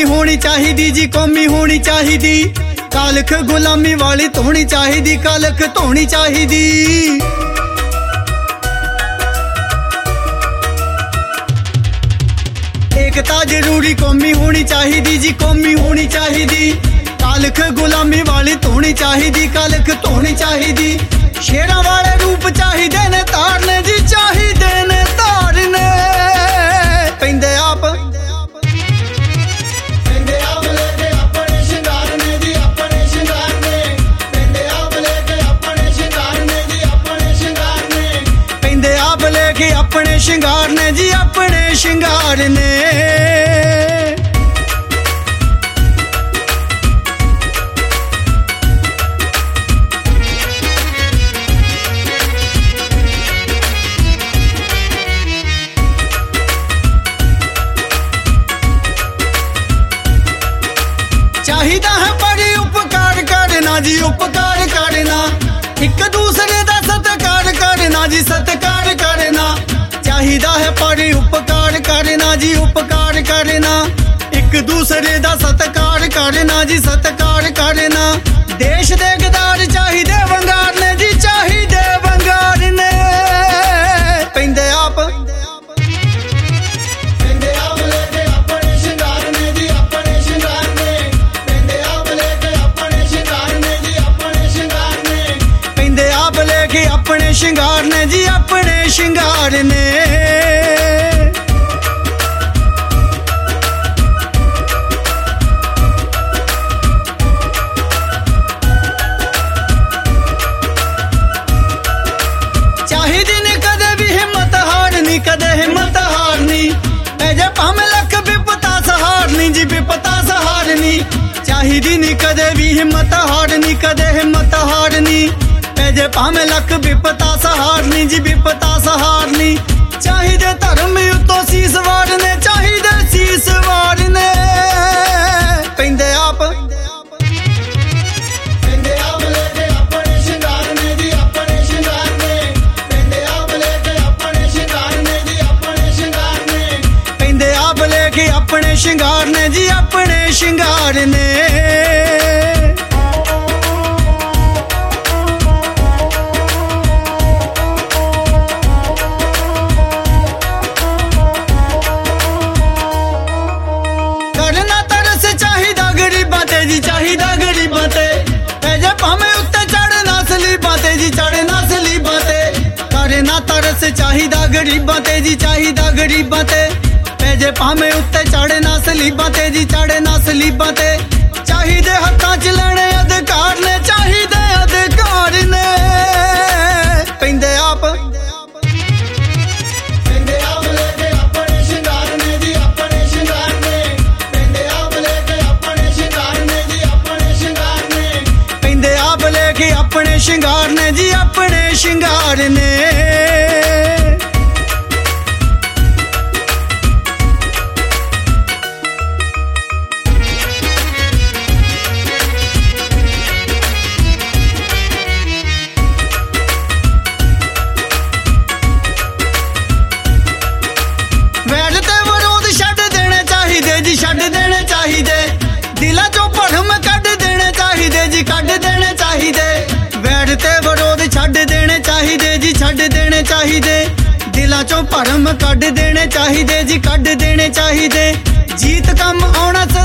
होनी चाहिदी जी, कौमी होनी चाहिदी। कालख गुलामी वाली धोनी चाहिदी, कालख धोनी चाहिदी। एकता जरूरी कौमी होनी चाहिदी जी, कौमी होनी चाहिदी। कालख गुलामी वाली धोनी चाहिदी, कालख धोनी चाहिदी। शेरां वाले रूप चाहिदे ने तारने जी, चाहिदे ने तारने। पैंदे आप लेके अपने शिंगारने जी, अपने शिंगारने। पैंदे आप लेके अपने शिंगारने जी, अपने शिंगारने। पैंदे आप लेके अपने शिंगारने जी, अपने शिंगारने। चाहिदा है बड़ी उपकार करना जी, उपकार करना। एक दूसरे दा सत्कार करना जी, सत्कार करना। चाहिदा है बड़ी उपकार करना जी, उपकार करना। एक दूसरे दा सत्कार करना जी, सत्कार करना। देश दे गदार चाहिदे वंगारने जी, चाहिदे वंगारने। पैंदे आप लेके अपने शिंगारने जी, अपने शिंगारने। पैंदे आप लेके अपने शिंगारने जी, अपने शिंगारने। पैंदे आप लेके अपने शिंगारने जी, अपने शिंगारने। चाहिदी ने कदे भी हिम्मत हारनी, कदे हिम्मत हारनी। जे भावें लख विपता सहारनी जी, विपता सहारनी। चाहिदी नी कदे भी हिम्मत हारनी, कदे हिम्मत हारनी। जे भावें लख विपता सहारनी जी, विपता सहारनी। चाहिदे धर्म उत्तों सीस वारने, चाहिदे सीस वारने। पैंदे आप लेके अपने शिंगारने जी, अपने शिंगारने। पैंदे आप लेके अपने शिंगारने जी, अपने शिंगारने। पैंदे आप लेके अपने शिंगारने जी, अपने शिंगारने। करना तरस चाहिदा गरीबां ते जी, चाहिदा गरीबां ते। जे भावें उत्ते चढ़ना सलीबां ते जी, चढ़ना सलीबां ते। करना तरस चाहिदा गरीबां ते जी, चाहिदा गरीबां ते। जे भावें उत्ते चढ़ना सलीबां ते जी, चढ़ना सलीबां ते। चाहिदे हत्थां च लैणे अधिकार ने, चाहिदे अधिकार ने। पैंदे आप लेके अपने शिंगारने जी, अपने शिंगारने। पैंदे आप लेके अपने शिंगारने जी, अपने शिंगारने। पैंदे आप लेके अपने शिंगारने जी, अपने शिंगारने। वैर ते विरोध छड्ड देने चाहिदे जी, छड्ड देने चाहिदे। दिलां चों भरम कढ देने चाहिदे जी, कढ देने चाहिदे। वैर ते विरोध छड्ड देने चाहिदे जी, छड्ड देने चाहिदे। दिलां चों भरम कढ देने चाहिदे जी, कढ देने चाहिदे। जीत कम आउणा